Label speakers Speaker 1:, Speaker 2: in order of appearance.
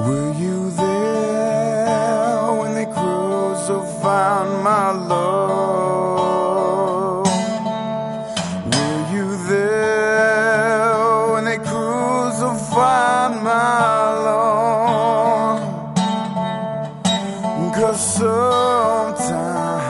Speaker 1: Were you there when they crucified my love? Were you there when they crucified my Lord? 'Cause sometimes